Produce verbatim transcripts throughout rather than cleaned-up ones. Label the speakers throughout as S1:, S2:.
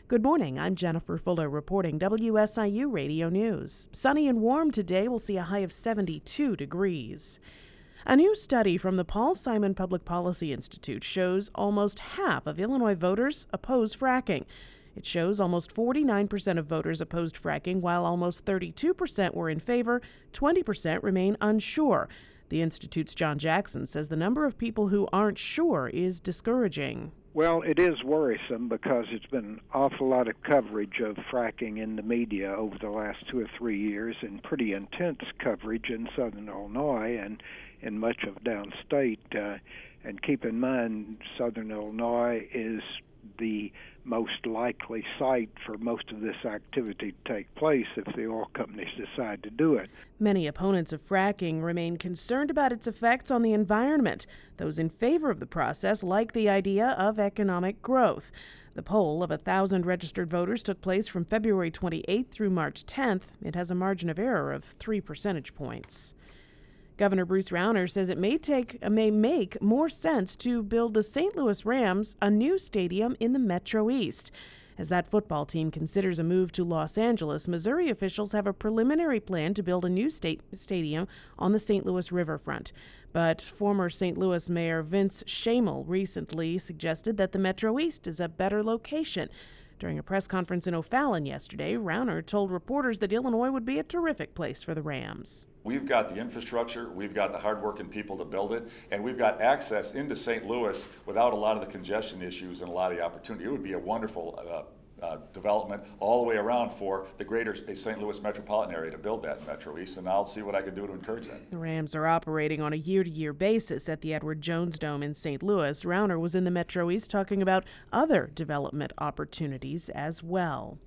S1: Good morning, I'm Jennifer Fuller reporting W S I U Radio News. Sunny and warm today, we'll see a high of seventy-two degrees. A new study from the Paul Simon Public Policy Institute shows almost half of Illinois voters oppose fracking. It shows almost forty-nine percent of voters opposed fracking, while almost thirty-two percent were in favor, twenty percent remain unsure. The Institute's John Jackson says the number of people who aren't sure is discouraging.
S2: Well, it is worrisome because it's been an awful lot of coverage of fracking in the media over the last two or three years, and pretty intense coverage in southern Illinois and in much of downstate. Uh, and keep in mind, southern Illinois is the most likely site for most of this activity to take place if the oil companies decide to do it.
S1: Many opponents of fracking remain concerned about its effects on the environment. Those in favor of the process like the idea of economic growth. The poll of one thousand registered voters took place from February twenty-eighth through March tenth. It has a margin of error of three percentage points. Governor Bruce Rauner says it may take may make more sense to build the Saint Louis Rams a new stadium in the Metro East. As that football team considers a move to Los Angeles, Missouri officials have a preliminary plan to build a new state stadium on the Saint Louis riverfront. But former Saint Louis Mayor Vince Schamel recently suggested that the Metro East is a better location. During a press conference in O'Fallon yesterday, Rauner told reporters that Illinois would be a terrific place for the Rams.
S3: We've got the infrastructure, we've got the hardworking people to build it, and we've got access into Saint Louis without a lot of the congestion issues and a lot of the opportunity. It would be a wonderful uh, uh, development all the way around for the greater Saint Louis metropolitan area to build that Metro East, and I'll see what I can do to encourage that.
S1: The Rams are operating on a year-to-year basis at the Edward Jones Dome in Saint Louis. Rauner was in the Metro East talking about other development opportunities as well.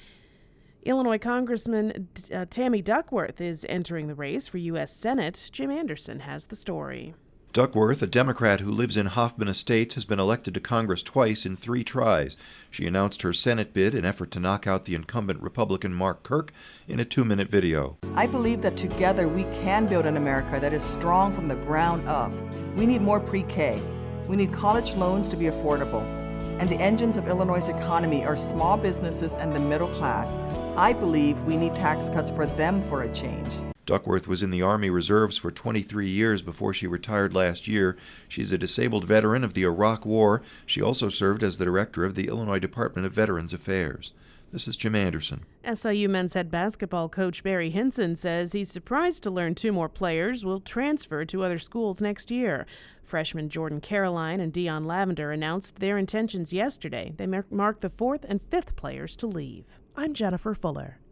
S1: Illinois Congressman uh, Tammy Duckworth is entering the race for U S Senate. Jim Anderson has the story.
S4: Duckworth, a Democrat who lives in Hoffman Estates, has been elected to Congress twice in three tries. She announced her Senate bid in an effort to knock out the incumbent Republican Mark Kirk in a two-minute video.
S5: I believe that together we can build an America that is strong from the ground up. We need more pre-K. We need college loans to be affordable. And the engines of Illinois' economy are small businesses and the middle class. I believe we need tax cuts for them for a change.
S4: Duckworth was in the Army Reserves for twenty-three years before she retired last year. She's a disabled veteran of the Iraq War. She also served as the director of the Illinois Department of Veterans Affairs. This is Jim Anderson.
S1: S I U men's head basketball coach Barry Hinson says he's surprised to learn two more players will transfer to other schools next year. Freshmen Jordan Caroline and Dion Lavender announced their intentions yesterday. They marked the fourth and fifth players to leave. I'm Jennifer Fuller.